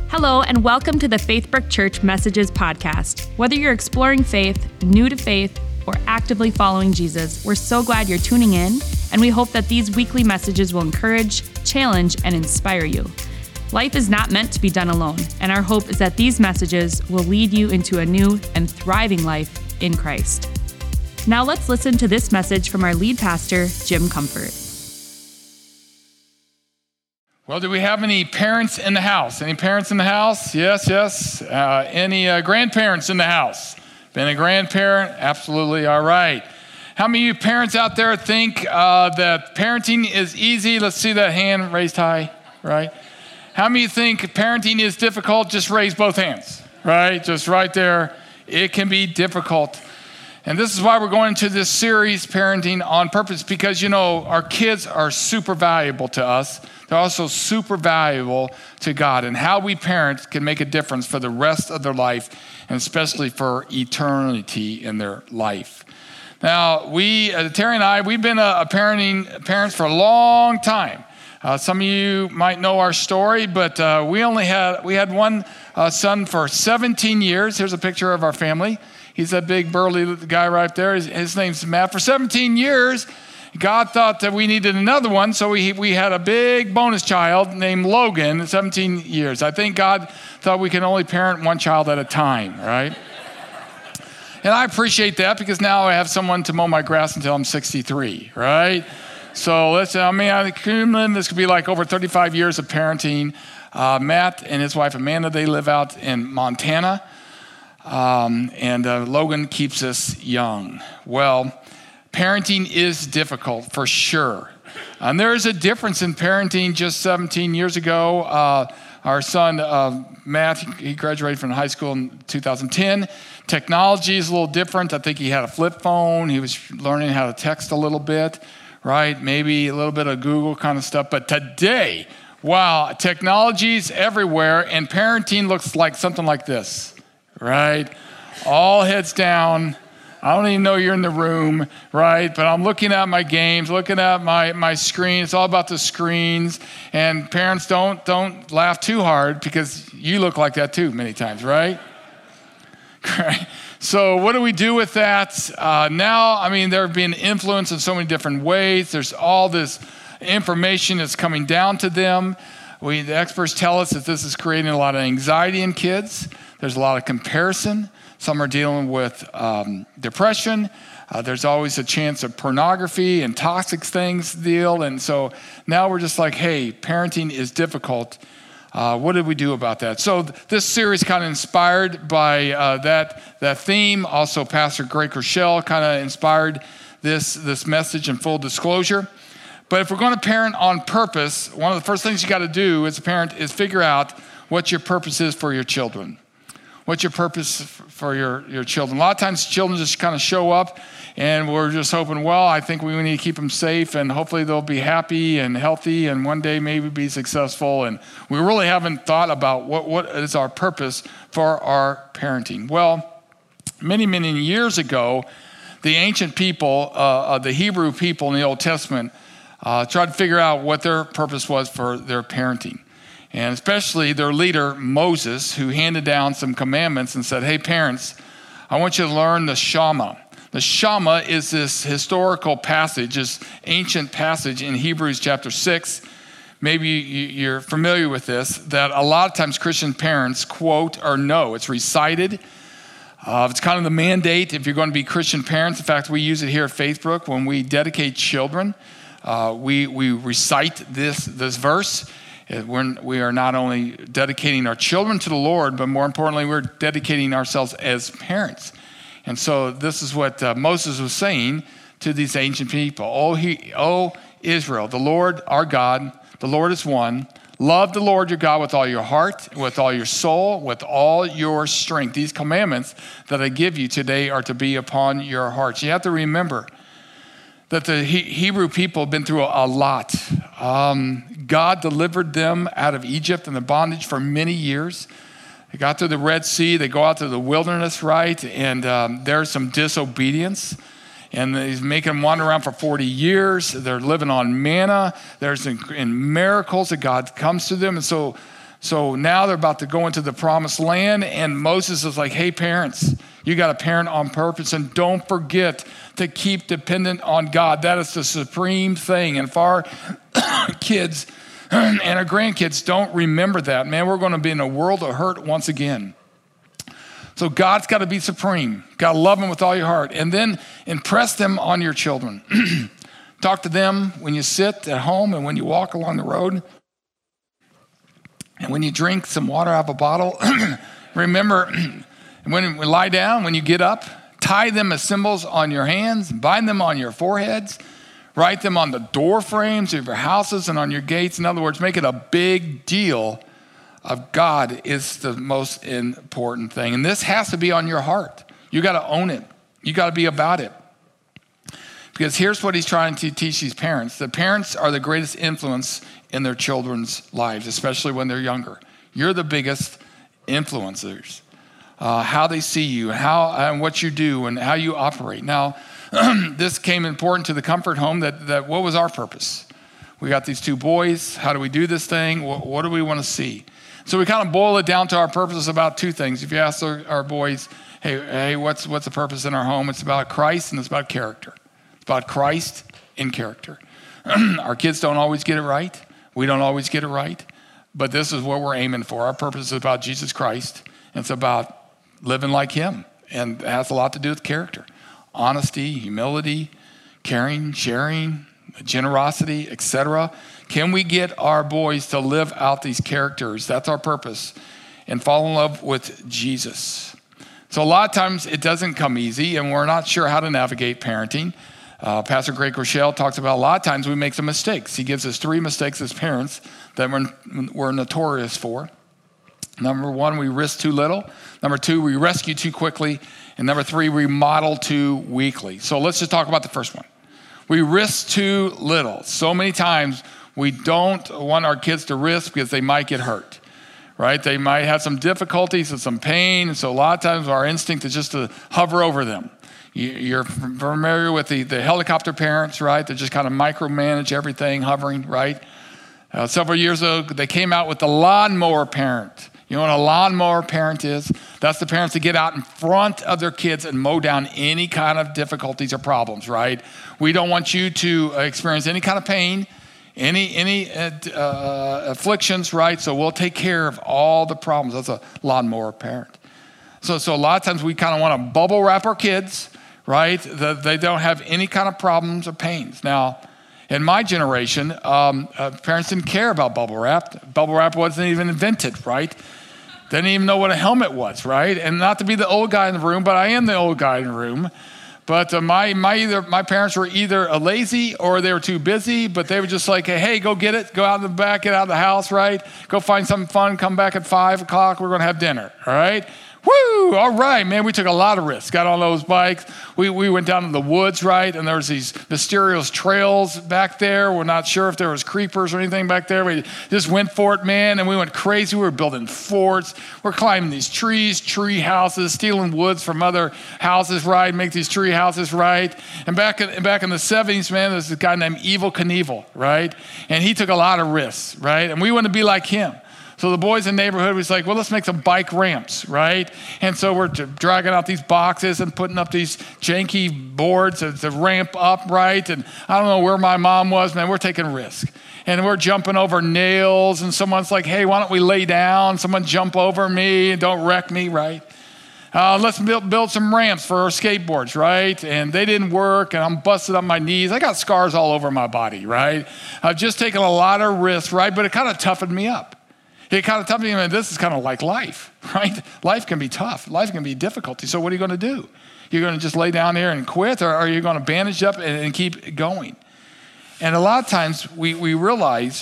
Hello, and welcome to the Faithbrook Church Messages podcast. Whether you're exploring faith, new to faith, or actively following Jesus, we're so glad you're tuning in, and we hope that these weekly messages will encourage, challenge, and inspire you. Life is not meant to be done alone, and our hope is that these messages will lead you into a new and thriving life in Christ. Now let's listen to this message from our lead pastor, Jim Comfort. Well, do we have any parents in the house? Any parents in the house? Yes. Any grandparents in the house? Been a grandparent? Absolutely. All right. How many of you parents out there think that parenting is easy? Let's see that hand raised high, right? How many of you think parenting is difficult? Just raise both hands, right? Just right there. It can be difficult. And this is why we're going to this series, Parenting on Purpose, because, you know, our kids are super valuable to us. They're also super valuable to God, and how we parent can make a difference for the rest of their life, and especially for eternity in their life. Now, Terry and I, we've been parents for a long time. Some of you might know our story, but we had one son for 17 years. Here's a picture of our family. He's that big burly guy right there. His name's Matt. For 17 years, God thought that we needed another one, so we had a big bonus child named Logan, 17 years. I think God thought we can only parent one child at a time, right? And I appreciate that, because now I have someone to mow my grass until I'm 63, right? So this could be like over 35 years of parenting. Matt and his wife Amanda, they live out in Montana. And Logan keeps us young. Well, parenting is difficult for sure. And there is a difference in parenting just 17 years ago. Our son, Matt, he graduated from high school in 2010. Technology is a little different. I think he had a flip phone. He was learning how to text a little bit, right? Maybe a little bit of Google kind of stuff. But today, wow, technology's everywhere, and parenting looks like something like this. Right? All heads down. I don't even know you're in the room, right? But I'm looking at my games, looking at my screen. It's all about the screens. And parents, don't laugh too hard, because you look like that too many times, right? So what do we do with that? Now, there have been influence in so many different ways. There's all this information that's coming down to them. The experts tell us that this is creating a lot of anxiety in kids. There's a lot of comparison. Some are dealing with depression. There's always a chance of pornography and toxic things deal. And so now we're just like, hey, parenting is difficult. What did we do about that? So this series kind of inspired by that theme. Also, Pastor Greg Rochelle kind of inspired this message in full disclosure. But if we're going to parent on purpose, one of the first things you got to do as a parent is figure out what your purpose is for your children. What's your purpose for your children? A lot of times children just kind of show up, and we're just hoping, well, I think we need to keep them safe, and hopefully they'll be happy and healthy and one day maybe be successful. And we really haven't thought about what is our purpose for our parenting. Well, many, many years ago, the ancient people, the Hebrew people in the Old Testament, tried to figure out what their purpose was for their parenting. And especially their leader, Moses, who handed down some commandments and said, hey, parents, I want you to learn the Shema. The Shema is this historical passage, this ancient passage in Hebrews chapter 6. Maybe you're familiar with this, that a lot of times Christian parents quote or know. It's recited. It's kind of the mandate if you're going to be Christian parents. In fact, we use it here at Faithbrook when we dedicate children. We recite this verse. We are not only dedicating our children to the Lord, but more importantly, we're dedicating ourselves as parents. And so this is what Moses was saying to these ancient people. O Israel, the Lord our God, the Lord is one. Love the Lord your God with all your heart, with all your soul, with all your strength. These commandments that I give you today are to be upon your hearts. You have to remember that the Hebrew people have been through a lot. God delivered them out of Egypt and the bondage for many years. They got through the Red Sea. They go out to the wilderness, right? And there's some disobedience. And he's making them wander around for 40 years. They're living on manna. There's in miracles that God comes to them. And so So now they're about to go into the promised land, and Moses is like, hey, parents, you got to parent on purpose, and don't forget to keep dependent on God. That is the supreme thing. And if our kids and our grandkids don't remember that, man, we're going to be in a world of hurt once again. So God's got to be supreme. Got to love them with all your heart. And then impress them on your children. Talk to them when you sit at home and when you walk along the road. And when you drink some water out of a bottle, remember, when we lie down, when you get up, tie them as symbols on your hands, bind them on your foreheads, write them on the door frames of your houses and on your gates. In other words, make it a big deal of God is the most important thing. And this has to be on your heart. You got to own it. You got to be about it. Because here's what he's trying to teach these parents. The parents are the greatest influence in their children's lives, especially when they're younger. You're the biggest influencers. How they see you, and what you do, and how you operate. Now, this came important to the Comfort Home that what was our purpose? We got these two boys. How do we do this thing? What do we want to see? So we kind of boil it down to our purpose about two things. If you ask our boys, hey, what's the purpose in our home? It's about Christ and it's about character. It's about Christ and character. Our kids don't always get it right. We don't always get it right. But this is what we're aiming for. Our purpose is about Jesus Christ. And it's about living like him. And it has a lot to do with character. Honesty, humility, caring, sharing, generosity, etc. Can we get our boys to live out these characters? That's our purpose. And fall in love with Jesus. So a lot of times it doesn't come easy, and we're not sure how to navigate parenting. Pastor Greg Rochelle talks about a lot of times we make some mistakes. He gives us 3 mistakes as parents that we're notorious for. Number 1, we risk too little. Number 2, we rescue too quickly. And number 3, we model too weakly. So let's just talk about the first one. We risk too little. So many times we don't want our kids to risk because they might get hurt, right? They might have some difficulties and some pain. And so a lot of times our instinct is just to hover over them. You're familiar with the helicopter parents, right? They just kind of micromanage everything, hovering, right? Several years ago, they came out with the lawnmower parent. You know what a lawnmower parent is? That's the parents that get out in front of their kids and mow down any kind of difficulties or problems, right? We don't want you to experience any kind of pain, any afflictions, right? So we'll take care of all the problems. That's a lawnmower parent. So a lot of times we kind of want to bubble wrap our kids, right? That they don't have any kind of problems or pains. Now, in my generation, parents didn't care about bubble wrap. Bubble wrap wasn't even invented, right? They didn't even know what a helmet was, right? And not to be the old guy in the room, but I am the old guy in the room. But my parents were either lazy or they were too busy, but they were just like, hey, go get it. Go out in the back, get out of the house, right? Go find something fun, come back at 5 o'clock. We're going to have dinner, all right? Woo! All right, man, we took a lot of risks. Got on those bikes. We went down to the woods, right? And there was these mysterious trails back there. We're not sure if there was creepers or anything back there. We just went for it, man, and we went crazy. We were building forts. We're climbing these trees, tree houses, stealing woods from other houses, right? Make these tree houses, right? And back in the 70s, man, there's this guy named Evel Knievel, right? And he took a lot of risks, right? And we wanted to be like him. So the boys in the neighborhood was like, well, let's make some bike ramps, right? And so we're dragging out these boxes and putting up these janky boards to ramp up, right? And I don't know where my mom was, man, we're taking risks. And we're jumping over nails, and someone's like, hey, why don't we lay down? Someone jump over me and don't wreck me, right? Let's build some ramps for our skateboards, right? And they didn't work, and I'm busted up my knees. I got scars all over my body, right? I've just taken a lot of risks, right? But it kind of toughened me up. It kind of told me, this is kind of like life, right? Life can be tough. Life can be difficult. So what are you going to do? You're going to just lay down there and quit, or are you going to bandage up and keep going? And a lot of times we realize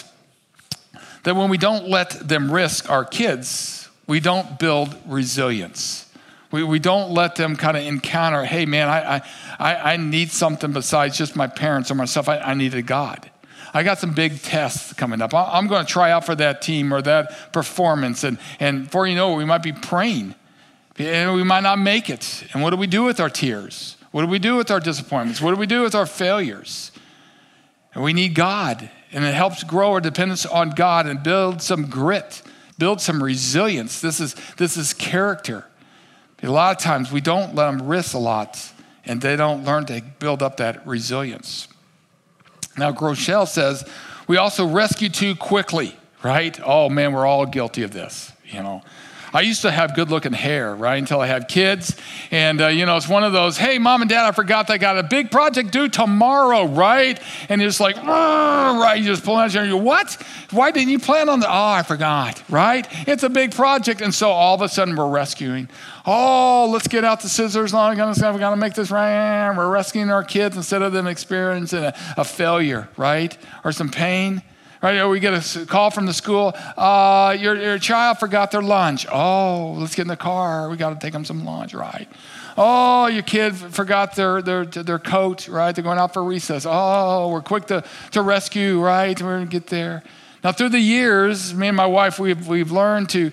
that when we don't let them risk our kids, we don't build resilience. We don't let them kind of encounter, hey, man, I need something besides just my parents or myself. I need a God. I got some big tests coming up. I'm going to try out for that team or that performance. And before you know it, we might be praying. And we might not make it. And what do we do with our tears? What do we do with our disappointments? What do we do with our failures? And we need God. And it helps grow our dependence on God and build some grit Build some resilience. This is character. A lot of times we don't let them risk a lot, and they don't learn to build up that resilience. Now, Groeschel says, we also rescue too quickly, right? Oh man, we're all guilty of this, I used to have good looking hair, right, until I had kids. And, it's one of those, hey, mom and dad, I forgot I got a big project due tomorrow, right? And you're just like, right, you just pull out your hair. You go, what? Why didn't you plan on that? Oh, I forgot, right? It's a big project. And so all of a sudden we're rescuing. Oh, let's get out the scissors. Oh, we got to make this right. We're rescuing our kids instead of them experiencing a failure, right? Or some pain. Right, or we get a call from the school, your child forgot their lunch. Oh, let's get in the car. We got to take them some lunch, right? Oh, your kid forgot their coat, right? They're going out for recess. Oh, we're quick to rescue, right? We're going to get there. Now, through the years, me and my wife, we've learned to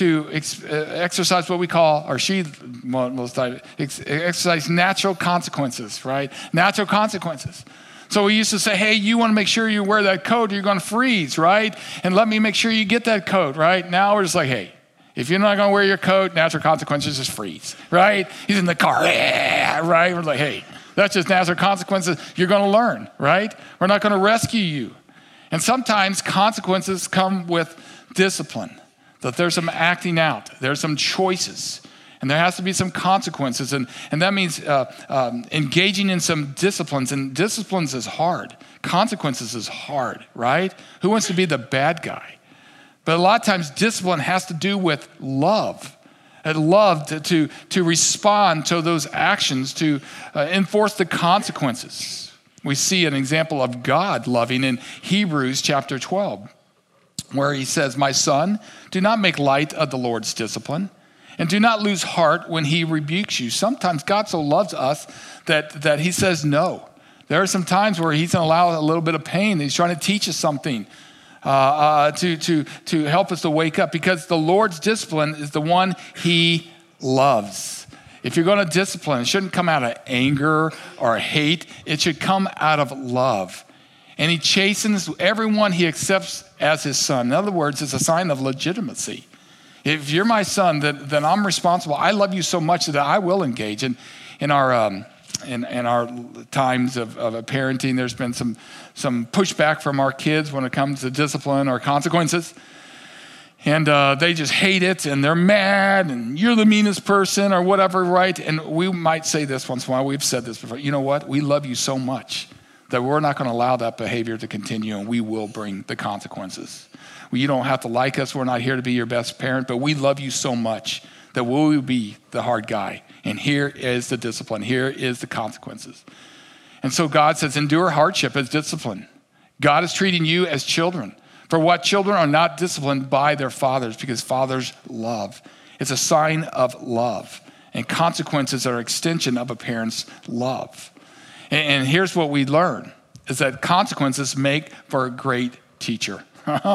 exercise what we call, or she most time, exercise natural consequences, right? Natural consequences. So we used to say, hey, you want to make sure you wear that coat or you're going to freeze, right? And let me make sure you get that coat, right? Now we're just like, hey, if you're not going to wear your coat, natural consequences is freeze, right? He's in the car, right? We're like, hey, that's just natural consequences. You're going to learn, right? We're not going to rescue you. And sometimes consequences come with discipline, that there's some acting out, there's some choices. And there has to be some consequences. And that means engaging in some disciplines. And disciplines is hard. Consequences is hard, right? Who wants to be the bad guy? But a lot of times discipline has to do with love. And love to respond to those actions, to enforce the consequences. We see an example of God loving in Hebrews chapter 12, where he says, my son, do not make light of the Lord's discipline. And do not lose heart when he rebukes you. Sometimes God so loves us that he says no. There are some times where he's going to allow a little bit of pain. He's trying to teach us something to help us to wake up, because the Lord's discipline is the one he loves. If you're going to discipline, it shouldn't come out of anger or hate. It should come out of love. And he chastens everyone he accepts as his son. In other words, it's a sign of legitimacy. If you're my son, then I'm responsible. I love you so much that I will engage. And in our times of parenting, there's been some pushback from our kids when it comes to discipline or consequences. And they just hate it, and they're mad, and you're the meanest person or whatever, right? And we might say this once in a while. We've said this before. You know what? We love you so much that we're not going to allow that behavior to continue, and we will bring the consequences. You don't have to like us. We're not here to be your best parent, but we love you so much that we will be the hard guy. And here is the discipline. Here is the consequences. And so God says, endure hardship as discipline. God is treating you as children. For what children are not disciplined by their fathers, because fathers love. It's a sign of love. And consequences are an extension of a parent's love. And here's what we learn, is that consequences make for a great teacher.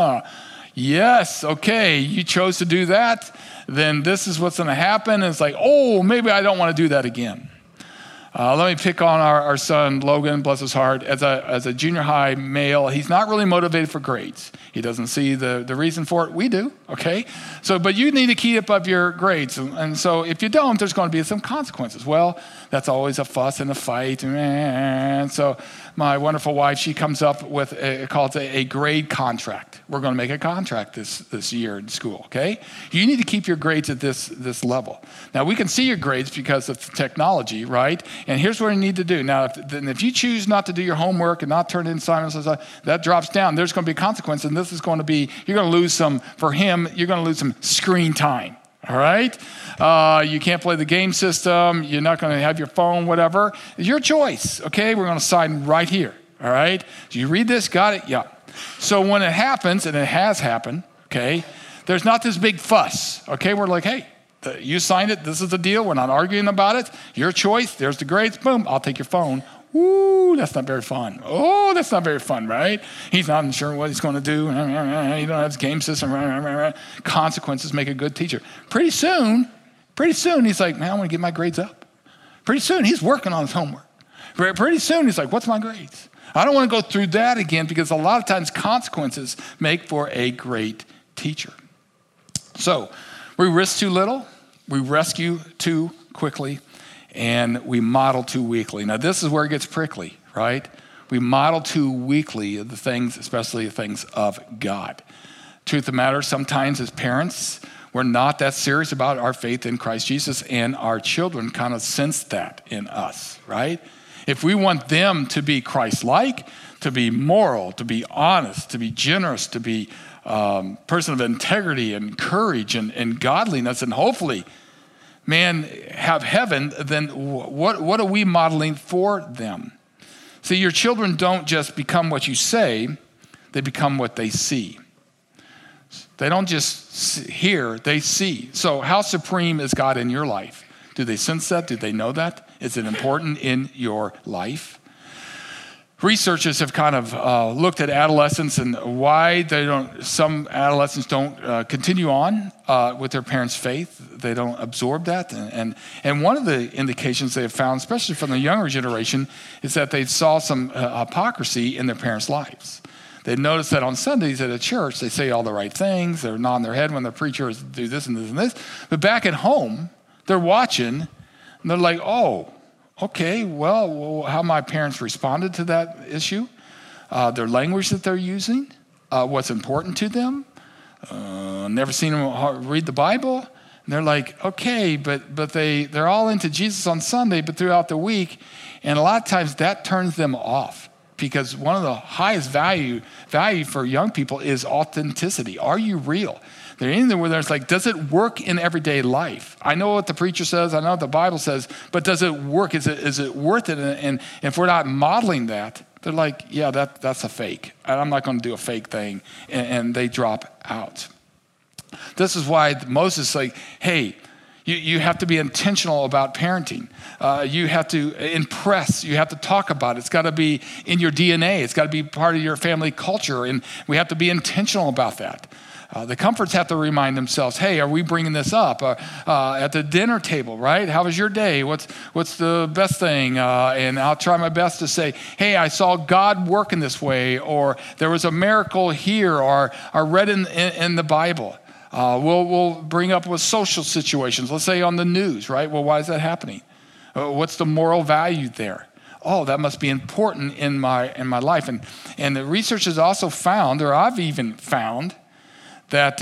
Yes, okay, you chose to do that, then this is what's going to happen. And it's like, oh, maybe I don't want to do that again. Let me pick on our son, Logan, bless his heart. As a junior high male, he's not really motivated for grades. He doesn't see the reason for it. We do, okay? But you need to keep up your grades. And so if you don't, there's going to be some consequences. Well, that's always a fuss and a fight. And so my wonderful wife, she comes up with a grade contract. We're going to make a contract this year in school, okay? You need to keep your grades at this level. Now, we can see your grades because of technology, right? And here's what you need to do. Now, if you choose not to do your homework and not turn in assignments, that drops down. There's going to be a consequence, and this is going to be, you're going to lose some, for him, you're going to lose some screen time, all right? You can't play the game system. You're not going to have your phone, whatever. It's your choice, okay? We're going to sign right here, all right? Do you read this? Got it? Yeah. So when it happens, and it has happened, okay, there's not this big fuss, okay? We're like, hey, you signed it. This is the deal. We're not arguing about it. Your choice. There's the grades. Boom. I'll take your phone. Ooh, that's not very fun. Oh, that's not very fun, right? He's not sure what he's going to do. He don't have his game system. Consequences make a good teacher. Pretty soon, he's like, man, I want to get my grades up. Pretty soon, he's working on his homework. Pretty soon, he's like, what's my grades? I don't want to go through that again, because a lot of times consequences make for a great teacher. So we risk too little, we rescue too quickly, and we model too weakly. Now this is where it gets prickly, right? We model too weakly the things, especially the things of God. Truth of the matter, sometimes as parents, we're not that serious about our faith in Christ Jesus, and our children kind of sense that in us, right? If we want them to be Christ-like, to be moral, to be honest, to be generous, to be person of integrity and courage and godliness, and hopefully, man, have heaven, then what are we modeling for them? See, your children don't just become what you say, they become what they see. They don't just hear, they see. So how supreme is God in your life? Do they sense that? Do they know that? Is it important in your life? Researchers have kind of looked at adolescents and why some adolescents don't continue on with their parents' faith. They don't absorb that. And one of the indications they have found, especially from the younger generation, is that they saw some hypocrisy in their parents' lives. They noticed that on Sundays at a church, they say all the right things. They're nodding their head when the preachers do this and this and this. But back at home, they're watching, and they're like, oh, okay, well, how my parents responded to that issue, their language that they're using, what's important to them. Never seen them read the Bible. And they're like, okay, but they're all into Jesus on Sunday, but throughout the week, and a lot of times that turns them off. Because one of the highest value for young people is authenticity. Are you real? They're in there where there's like, does it work in everyday life? I know what the preacher says, I know what the Bible says, but does it work? Is it worth it? And if we're not modeling that, they're like, yeah, that's a fake. I'm not going to do a fake thing. And they drop out. This is why Moses is like, hey, you have to be intentional about parenting. You have to impress. You have to talk about it. It's got to be in your DNA. It's got to be part of your family culture. And we have to be intentional about that. The Comforts have to remind themselves, hey, are we bringing this up at the dinner table, right? How was your day? What's the best thing? And I'll try my best to say, hey, I saw God work in this way, or there was a miracle here, or I read in the Bible. We'll bring up with social situations, let's say on the news, right? Well, why is that happening? What's the moral value there? Oh, that must be important in my life. And the research has also found, or I've even found, that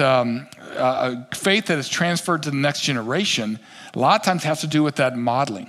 a faith that is transferred to the next generation a lot of times has to do with that modeling.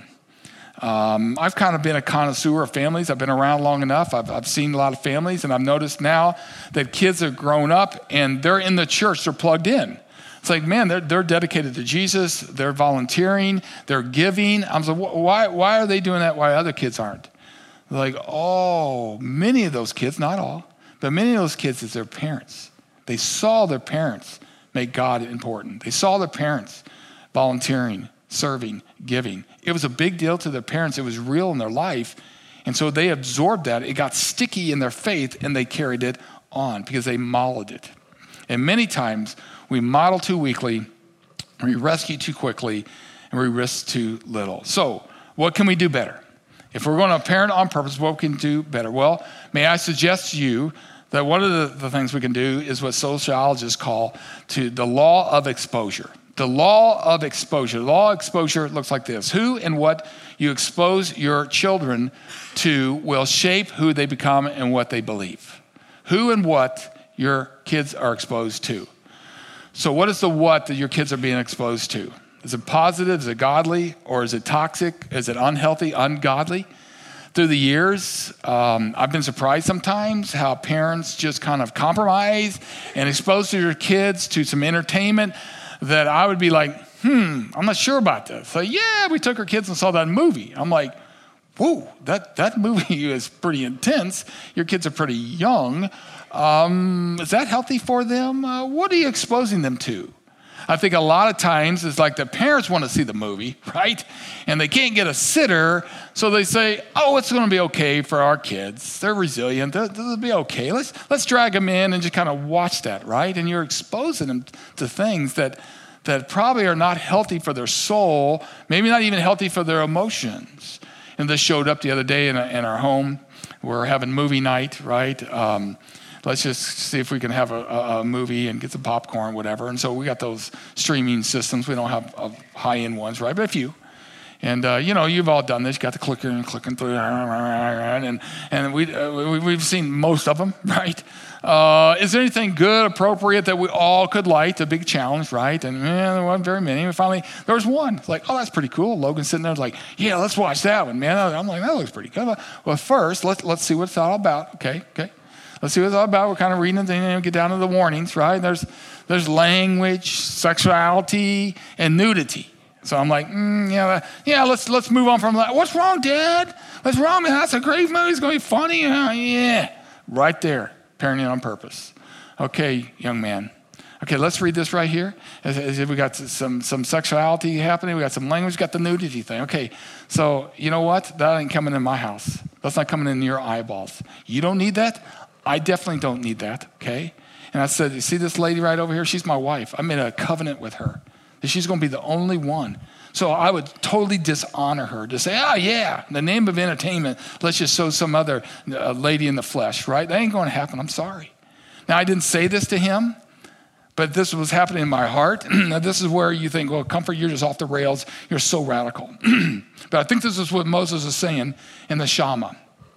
I've kind of been a connoisseur of families. I've been around long enough. I've seen a lot of families, and I've noticed now that kids have grown up and they're in the church, they're plugged in. It's like, man, they're dedicated to Jesus, they're volunteering, they're giving. I'm like, why are they doing that? Why other kids aren't? They're like, oh, many of those kids, not all, but many of those kids is their parents. They saw their parents make God important. They saw their parents volunteering, serving, giving. It was a big deal to their parents. It was real in their life. And so they absorbed that. It got sticky in their faith, and they carried it on because they modeled it. And many times we model too weakly, we rescue too quickly, and we risk too little. So what can we do better? If we're going to parent on purpose, what can we do better? Well, may I suggest to you that one of the things we can do is what sociologists call to the law of exposure. The law of exposure. The law of exposure looks like this. Who and what you expose your children to will shape who they become and what they believe. Who and what your kids are exposed to. So what is the what that your kids are being exposed to? Is it positive? Is it godly? Or is it toxic? Is it unhealthy, ungodly? Through the years, I've been surprised sometimes how parents just kind of compromise and expose their kids to some entertainment that I would be like, I'm not sure about this. So yeah, we took our kids and saw that movie. I'm like, whoa, that movie is pretty intense. Your kids are pretty young. Is that healthy for them? What are you exposing them to? I think a lot of times it's like the parents want to see the movie, right? And they can't get a sitter, so they say, oh, it's going to be okay for our kids. They're resilient. They'll be okay. Let's drag them in and just kind of watch that, right? And you're exposing them to things that probably are not healthy for their soul, maybe not even healthy for their emotions. And this showed up the other day in our home. We're having movie night, right? let's just see if we can have a movie and get some popcorn, whatever. And so we got those streaming systems. We don't have high-end ones, right? But a few. And, you've all done this. You got the clicker and clicking through. And we've seen most of them, right? Is there anything good, appropriate that we all could like? A big challenge, right? And there wasn't very many. And finally, there was one. It's like, oh, that's pretty cool. Logan's sitting there like, yeah, let's watch that one, man. I'm like, that looks pretty good. Well, first, let's see what it's all about. Okay. Let's see what it's all about. We're kind of reading it, get down to the warnings, right? There's language, sexuality, and nudity. So I'm like, let's move on from that. What's wrong, Dad? What's wrong, man? That's a great movie. It's going to be funny. Yeah. Right there. Parenting on purpose. Okay, young man. Okay, let's read this right here. We got some sexuality happening. We got some language. We got the nudity thing. Okay, so you know what? That ain't coming in my house. That's not coming in your eyeballs. You don't need that. I definitely don't need that, okay? And I said, you see this lady right over here? She's my wife. I made a covenant with her that she's going to be the only one. So I would totally dishonor her to say, in the name of entertainment, let's just show some other lady in the flesh, right? That ain't going to happen. I'm sorry. Now, I didn't say this to him, but this was happening in my heart. Now, this is where you think, well, Comfort, you're just off the rails. You're so radical. But I think this is what Moses is saying in the Shema.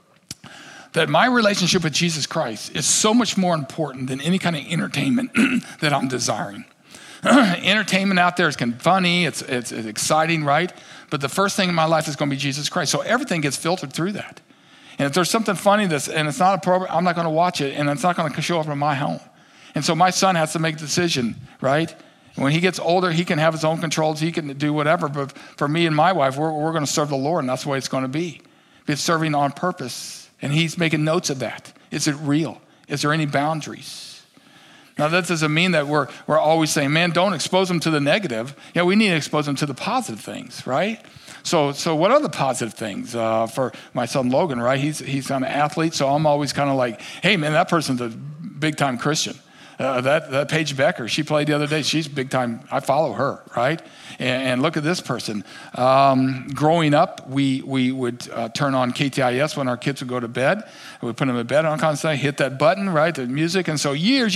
That my relationship with Jesus Christ is so much more important than any kind of entertainment that I'm desiring. Entertainment out there is kind of funny, it's exciting, right? But the first thing in my life is going to be Jesus Christ. So everything gets filtered through that. And if there's something funny and it's not appropriate, I'm not going to watch it, and it's not going to show up in my home. And so my son has to make a decision, right? When he gets older, he can have his own controls, he can do whatever. But for me and my wife, we're going to serve the Lord, and that's the way it's going to be. It's serving on purpose. And he's making notes of that. Is it real? Is there any boundaries? Now, that doesn't mean that we're always saying, man, don't expose them to the negative. Yeah, we need to expose them to the positive things, right? So what are the positive things? For my son Logan, right? He's an athlete, so I'm always kind of like, hey, man, that person's a big-time Christian. That Paige Becker, she played the other day. She's big time. I follow her, right? And look at this person. Growing up, we would turn on KTIS when our kids would go to bed. We would put them in bed on constantly, hit that button, right? The music. And so years,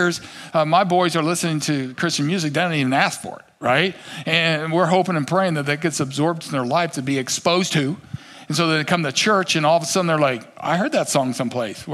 my boys are listening to Christian music. They don't even ask for it, right? And we're hoping and praying that gets absorbed in their life to be exposed to. And so they come to church, and all of a sudden they're like, I heard that song someplace.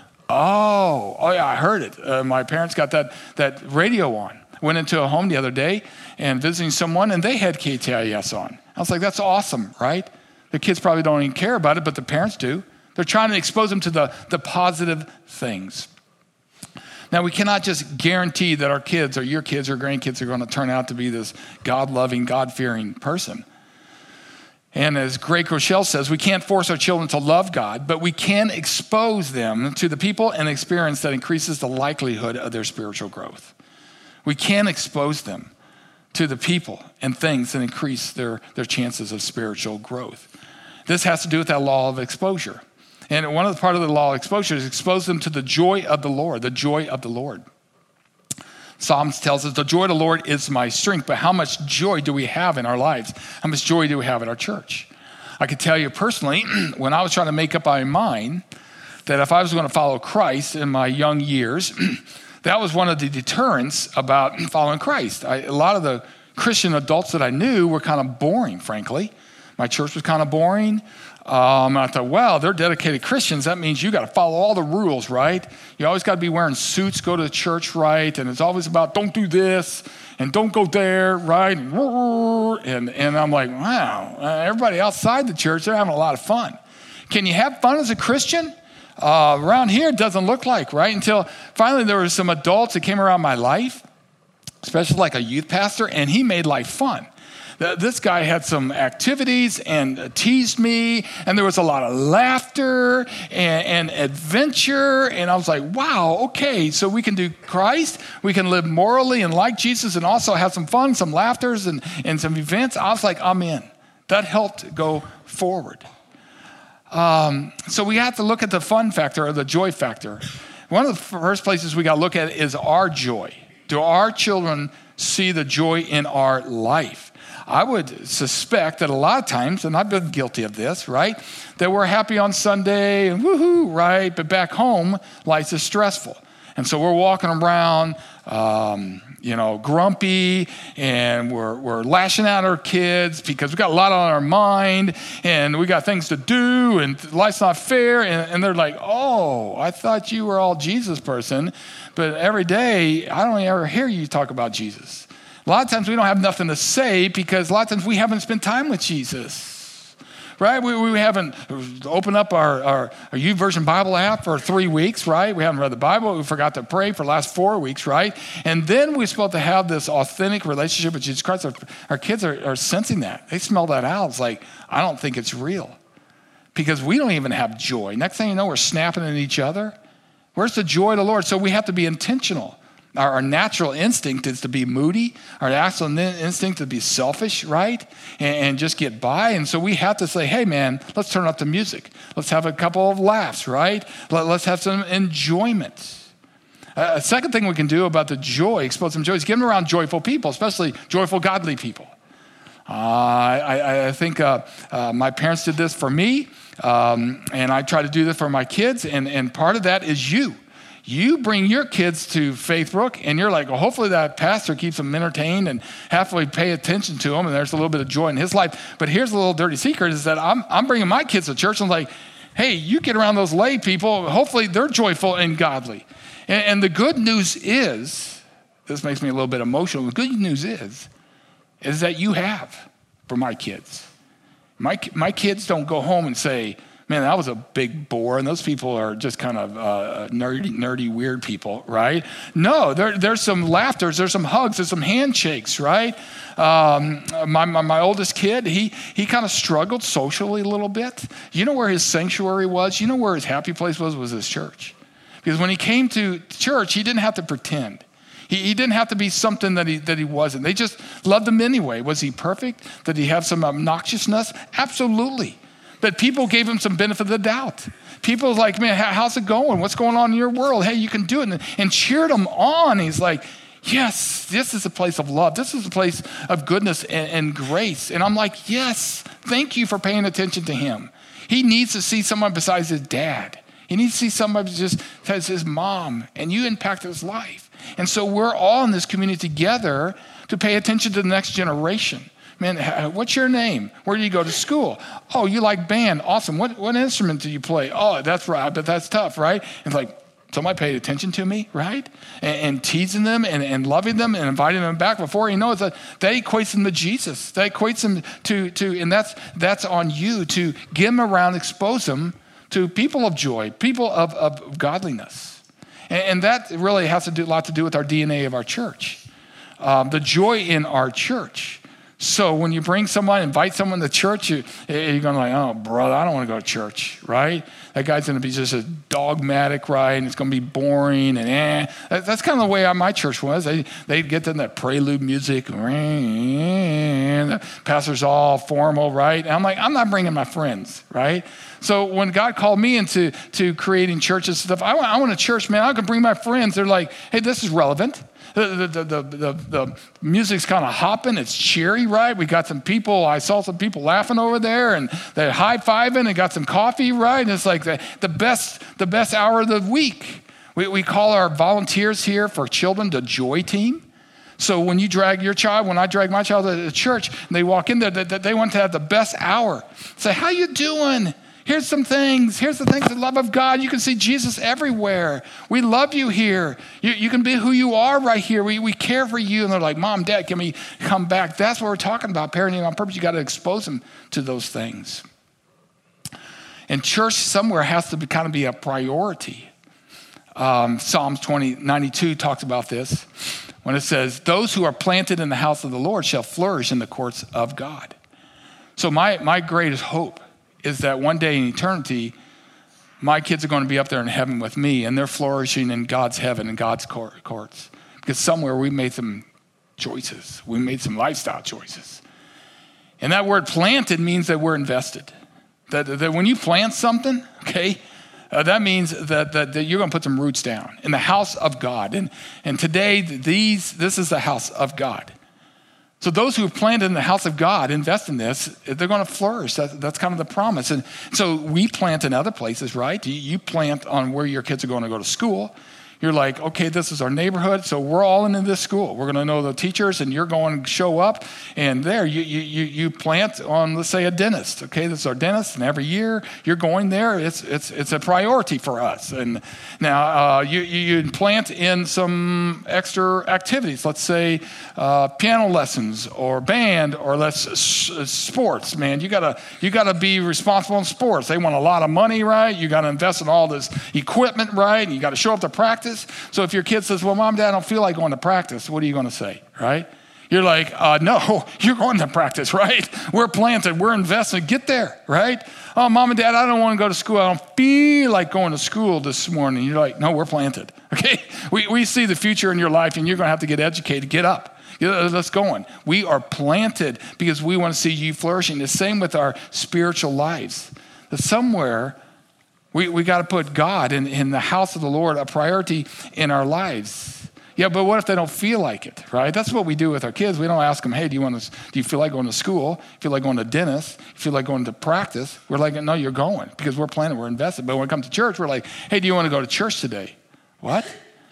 Oh yeah, I heard it. My parents got that radio on. Went into a home the other day and visiting someone, and they had KTIS on. I was like, that's awesome, right? The kids probably don't even care about it, but the parents do. They're trying to expose them to the positive things. Now, we cannot just guarantee that our kids or your kids or grandkids are going to turn out to be this God-loving, God-fearing person. And as Greg Rochelle says, we can't force our children to love God, but we can expose them to the people and experience that increases the likelihood of their spiritual growth. We can expose them to the people and things that increase their chances of spiritual growth. This has to do with that law of exposure. And one of the part of the law of exposure is expose them to the joy of the Lord, the joy of the Lord. Psalms tells us the joy of the Lord is my strength, but how much joy do we have in our lives? How much joy do we have in our church? I can tell you personally, when I was trying to make up my mind that if I was going to follow Christ in my young years, that was one of the deterrents about following Christ. A lot of the Christian adults that I knew were kind of boring, frankly. My church was kind of boring. I thought, wow, they're dedicated Christians. That means you got to follow all the rules, right? You always got to be wearing suits, go to church, right? And it's always about don't do this and don't go there, right? And I'm like, wow, everybody outside the church, they're having a lot of fun. Can you have fun as a Christian? Around here, it doesn't look like, right? Until finally there were some adults that came around my life, especially like a youth pastor, and he made life fun. This guy had some activities and teased me, and there was a lot of laughter and adventure, and I was like, wow, okay, so we can do Christ, we can live morally and like Jesus and also have some fun, some laughters and some events. I was like, I'm in. That helped go forward. So we have to look at the fun factor or the joy factor. One of the first places we got to look at is our joy. Do our children see the joy in our life? I would suspect that a lot of times, and I've been guilty of this, right, that we're happy on Sunday and woohoo, right, but back home, life is stressful. And so we're walking around, grumpy, and we're lashing out at our kids because we got a lot on our mind, and we got things to do, and life's not fair. And they're like, oh, I thought you were all Jesus person, but every day I don't ever hear you talk about Jesus. A lot of times we don't have nothing to say because a lot of times we haven't spent time with Jesus, right? We haven't opened up our YouVersion Bible app for 3 weeks, right? We haven't read the Bible. We forgot to pray for the last 4 weeks, right? And then we're supposed to have this authentic relationship with Jesus Christ. Our kids are sensing that. They smell that out. It's like, I don't think it's real because we don't even have joy. Next thing you know, we're snapping at each other. Where's the joy of the Lord? So we have to be intentional. Our natural instinct is to be moody. Our natural instinct is to be selfish, right? And just get by. And so we have to say, hey, man, let's turn up the music. Let's have a couple of laughs, right? Let's have some enjoyment. A second thing we can do about the joy, expose some joy, is get them around joyful people, especially joyful, godly people. I think my parents did this for me, and I try to do this for my kids, and part of that is you. You bring your kids to Faithbrook, and you're like, well, hopefully that pastor keeps them entertained and halfway pay attention to them, and there's a little bit of joy in his life. But here's a little dirty secret is that I'm bringing my kids to church, and I'm like, hey, you get around those lay people, hopefully they're joyful and godly. And the good news is, this makes me a little bit emotional, the good news is that you have for my kids. My kids don't go home and say, man, that was a big bore, and those people are just kind of nerdy, weird people, right? No, there's some laughter, there's some hugs, there's some handshakes, right? My oldest kid, he kind of struggled socially a little bit. You know where his sanctuary was? You know where his happy place was his church. Because when he came to church, he didn't have to pretend. He didn't have to be something that he wasn't. They just loved him anyway. Was he perfect? Did he have some obnoxiousness? Absolutely. But people gave him some benefit of the doubt. People was like, man, how's it going? What's going on in your world? Hey, you can do it. And cheered him on. He's like, yes, this is a place of love. This is a place of goodness and grace. And I'm like, yes, thank you for paying attention to him. He needs to see someone besides his dad. He needs to see somebody just as his mom. And you impact his life. And so we're all in this community together to pay attention to the next generation. Man, what's your name? Where do you go to school? Oh, you like band. Awesome. What instrument do you play? Oh, that's right, but that's tough, right? It's like, somebody paid attention to me, right? And teasing them and loving them and inviting them back. Before you know it, that equates them to Jesus. That equates them to and that's on you to get them around, expose them to people of joy, people of godliness. And that really has a lot to do with our DNA of our church. The joy in our church. So when you bring someone, invite someone to church, you're going to like, oh, brother, I don't want to go to church, right? That guy's going to be just a dogmatic, right? And it's going to be boring and That's kind of the way my church was. They'd get to that prelude music, and the pastor's all formal, right? And I'm like, I'm not bringing my friends, right? So when God called me into creating churches and stuff, I want a church, man. I can bring my friends. They're like, hey, this is relevant. The music's kind of hopping. It's cheery, right? We got some people. I saw some people laughing over there, and they're high-fiving and got some coffee, right? And it's like the best hour of the week. We call our volunteers here for children the Joy Team. So when you drag your child, when I drag my child to the church, and they walk in there, they want to have the best hour. Say, how you doing? Here's some things. Here's the things, the love of God. You can see Jesus everywhere. We love you here. You can be who you are right here. We care for you. And they're like, Mom, Dad, can we come back? That's what we're talking about, parenting on purpose. You got to expose them to those things. And church somewhere has to kind of be a priority. Psalms 92 talks about this when it says, those who are planted in the house of the Lord shall flourish in the courts of God. So my greatest hope is that one day in eternity, my kids are going to be up there in heaven with me, and they're flourishing in God's heaven and God's courts. Because somewhere we made some choices. We made some lifestyle choices. And that word planted means that we're invested. That when you plant something, okay, that means that you're going to put some roots down in the house of God. And today, this is the house of God. So those who have planted in the house of God, invest in this, they're going to flourish. That's kind of the promise. And so we plant in other places, right? You plant on where your kids are going to go to school. You're like, okay, this is our neighborhood, so we're all in this school. We're going to know the teachers, and you're going to show up. And there, you plant on, let's say, a dentist. Okay, this is our dentist, and every year you're going there. It's a priority for us. And now you plant in some extra activities. Let's say piano lessons, or band, or sports. Man, you gotta be responsible in sports. They want a lot of money, right? You got to invest in all this equipment, right? And you got to show up to practice. So if your kid says, well, Mom, Dad, I don't feel like going to practice, what are you going to say, right? You're like, no, you're going to practice, right? We're planted, we're invested, get there, right? Oh, Mom and Dad, I don't want to go to school. I don't feel like going to school this morning. You're like, no, we're planted, okay? We see the future in your life, and you're going to have to get educated, get up. Let's go on. We are planted because we want to see you flourishing. The same with our spiritual lives. That somewhere, we got to put God in the house of the Lord a priority in our lives. Yeah, but what if they don't feel like it, right? That's what we do with our kids. We don't ask them, hey, do you feel like going to school? Feel like going to dentist? Feel like going to practice? We're like, no, you're going, because we're planning, we're invested. But when it comes to church, we're like, hey, do you want to go to church today? What?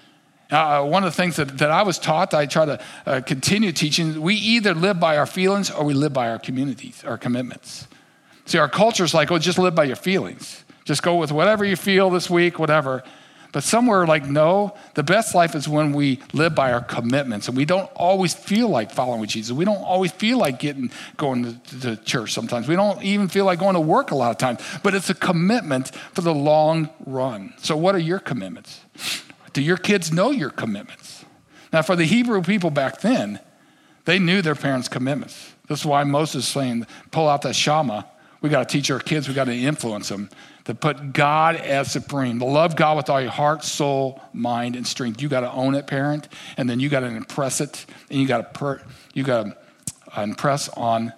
One of the things that I was taught, I try to continue teaching, we either live by our feelings or we live by our communities, our commitments. See, our culture is like, oh, just live by your feelings. Just go with whatever you feel this week, whatever. But somewhere like, no, the best life is when we live by our commitments, and we don't always feel like following Jesus. We don't always feel like going to church sometimes. We don't even feel like going to work a lot of times, but it's a commitment for the long run. So what are your commitments? Do your kids know your commitments? Now, for the Hebrew people back then, they knew their parents' commitments. This is why Moses is saying, pull out that Shama. We got to teach our kids, we got to influence them, to put God as supreme, to love God with all your heart, soul, mind, and strength. You got to own it, parent, and then you got to impress it, and you got to impress on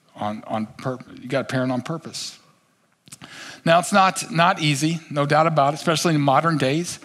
you got to parent on purpose. Now, it's not easy, no doubt about it, especially in modern days.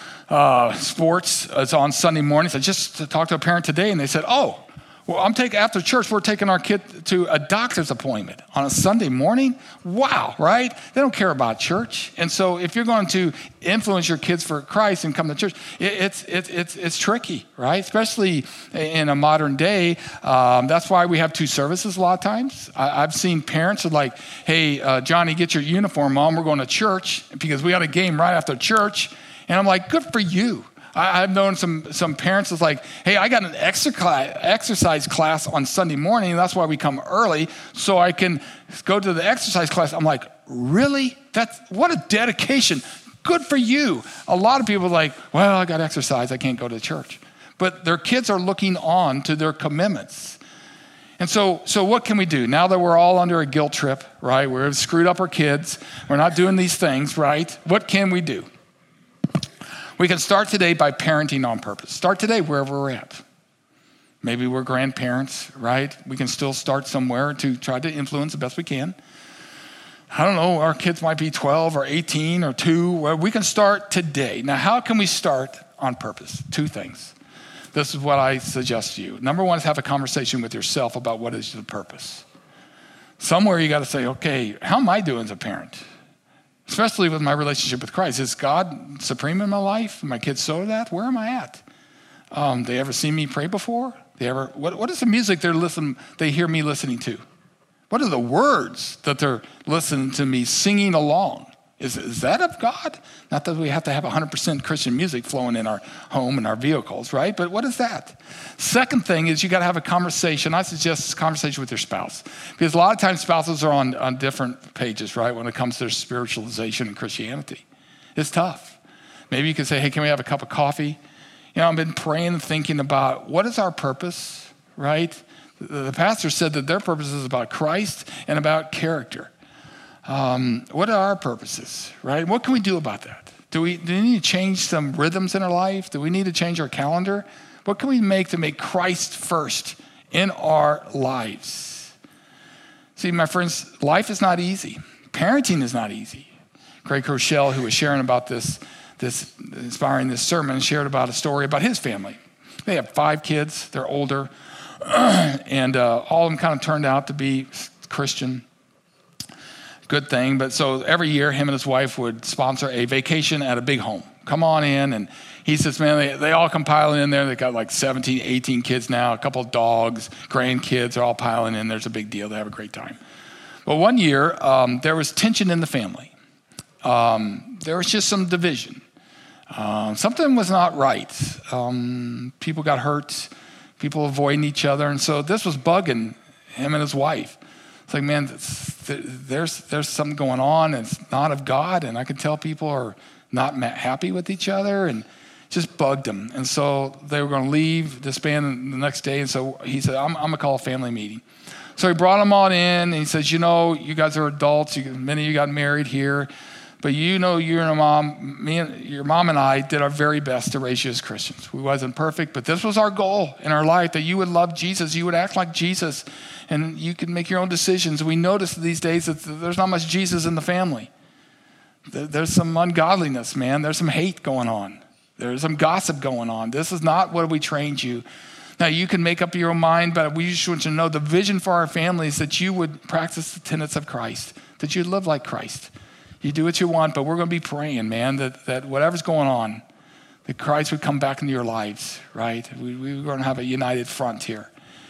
Sports is on Sunday mornings. I just talked to a parent today, and they said, well, after church, we're taking our kid to a doctor's appointment on a Sunday morning. Wow, right? They don't care about church. And so if you're going to influence your kids for Christ and come to church, it's tricky, right? Especially in a modern day. That's why we have two services a lot of times. I've seen parents are like, hey, Johnny, get your uniform on. We're going to church because we got a game right after church. And I'm like, good for you. I've known some parents that's like, hey, I got an exercise class on Sunday morning, and that's why we come early, so I can go to the exercise class. I'm like, really? What a dedication. Good for you. A lot of people are like, well, I got exercise, I can't go to church. But their kids are looking on to their commitments. And so what can we do? Now that we're all under a guilt trip, right? We've screwed up our kids. We're not doing these things, right? What can we do? We can start today by parenting on purpose. Start today wherever we're at. Maybe we're grandparents, right? We can still start somewhere to try to influence the best we can. I don't know, our kids might be 12 or 18 or 2. We can start today. Now, how can we start on purpose? 2 things. This is what I suggest to you. Number 1 is have a conversation with yourself about what is the purpose. Somewhere you got to say, okay, how am I doing as a parent? Especially with my relationship with Christ. Is God supreme in my life? My kids know that? Where am I at? They ever seen me pray before? What is the music they hear me listening to? What are the words that they're listening to me singing along? Is that of God? Not that we have to have 100% Christian music flowing in our home and our vehicles, right? But what is that? Second thing is you got to have a conversation. I suggest a conversation with your spouse. Because a lot of times spouses are on different pages, right, when it comes to their spiritualization and Christianity. It's tough. Maybe you can say, hey, can we have a cup of coffee? I've been praying and thinking about what is our purpose, right? The pastor said that their purpose is about Christ and about character. What are our purposes, right? What can we do about that? Do we need to change some rhythms in our life? Do we need to change our calendar? What can we make to make Christ first in our lives? See, my friends, life is not easy. Parenting is not easy. Craig Rochelle, who was sharing about this inspiring this sermon, shared about a story about his family. They have 5 kids. They're older. And all of them kind of turned out to be Christian. Good thing. But so every year, him and his wife would sponsor a vacation at a big home. Come on in. And he says, man, they all come piling in there. They got like 17, 18 kids now, a couple of dogs, grandkids are all piling in. There's a big deal. They have a great time. But one year, there was tension in the family. There was just some division. Something was not right. People got hurt. People avoiding each other. And so this was bugging him and his wife. It's like, man, there's something going on, and it's not of God. And I can tell people are not happy with each other, and just bugged them. And so they were going to leave, disband the next day. And so he said, I'm going to call a family meeting. So he brought them all in, and he says, you guys are adults. Many of you got married here. But your mom and I did our very best to raise you as Christians. We wasn't perfect, but this was our goal in our life, that you would love Jesus, you would act like Jesus, and you could make your own decisions. We notice these days that there's not much Jesus in the family. There's some ungodliness, man. There's some hate going on. There's some gossip going on. This is not what we trained you. Now, you can make up your own mind, but we just want you to know the vision for our family is that you would practice the tenets of Christ, that you live like Christ. You do what you want, but we're going to be praying, man, that whatever's going on, that Christ would come back into your lives, right? We're going to have a united front here.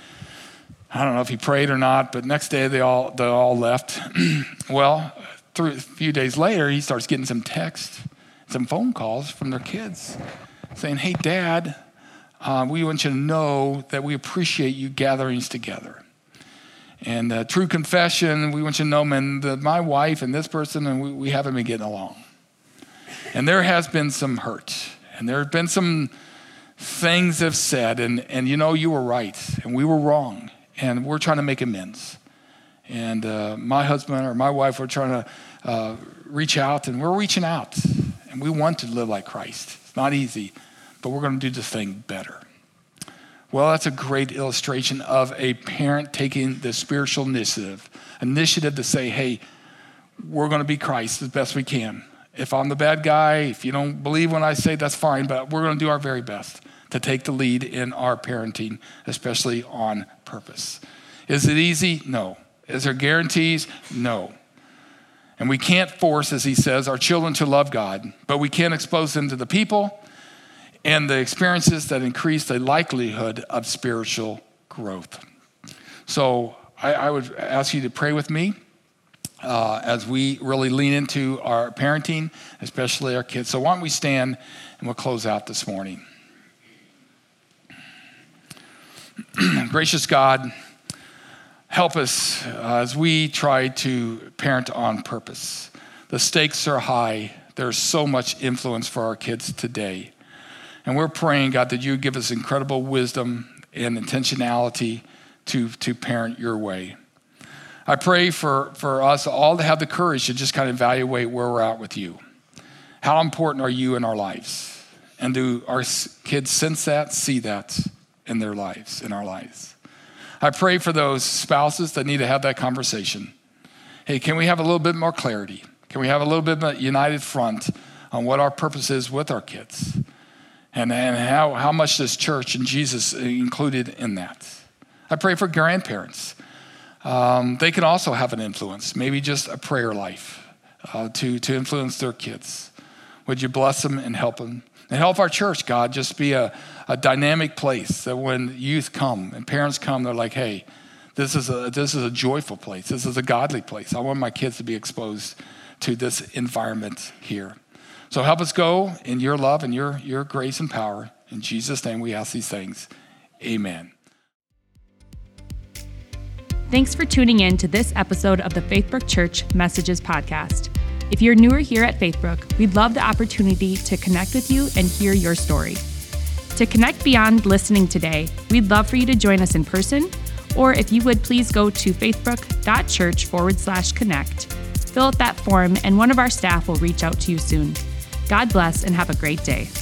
I don't know if he prayed or not, but next day they all left. Well, a few days later, he starts getting some texts, some phone calls from their kids saying, hey, Dad, we want you to know that we appreciate you gatherings together. And true confession, we want you to know, man, that my wife and this person, and we haven't been getting along. And there has been some hurt. And there have been some things they've said. And you were right. And we were wrong. And we're trying to make amends. And my husband or my wife, we're trying to reach out. And we're reaching out. And we want to live like Christ. It's not easy. But we're going to do this thing better. Well, that's a great illustration of a parent taking the spiritual initiative to say, hey, we're going to be Christ as best we can. If I'm the bad guy, if you don't believe when I say, that's fine, but we're going to do our very best to take the lead in our parenting, especially on purpose. Is it easy? No. Is there guarantees? No. And we can't force, as he says, our children to love God, but we can expose them to the people and the experiences that increase the likelihood of spiritual growth. So I would ask you to pray with me as we really lean into our parenting, especially our kids. So why don't we stand and we'll close out this morning. Gracious God, help us as we try to parent on purpose. The stakes are high. There's so much influence for our kids today. And we're praying, God, that you give us incredible wisdom and intentionality to parent your way. I pray for us all to have the courage to just kind of evaluate where we're at with you. How important are you in our lives? And do our kids sense that, see that in their lives, in our lives? I pray for those spouses that need to have that conversation. Hey, can we have a little bit more clarity? Can we have a little bit of a united front on what our purpose is with our kids? And how much this church and Jesus included in that. I pray for grandparents. They can also have an influence, maybe just a prayer life to influence their kids. Would you bless them and help them? And help our church, God, just be a dynamic place that when youth come and parents come, they're like, hey, this is a joyful place. This is a godly place. I want my kids to be exposed to this environment here. So help us go in your love and your grace and power. In Jesus' name we ask these things. Amen. Thanks for tuning in to this episode of the Faithbrook Church Messages podcast. If you're newer here at Faithbrook, we'd love the opportunity to connect with you and hear your story. To connect beyond listening today, we'd love for you to join us in person, or if you would please go to faithbrook.church/connect. Fill out that form and one of our staff will reach out to you soon. God bless and have a great day.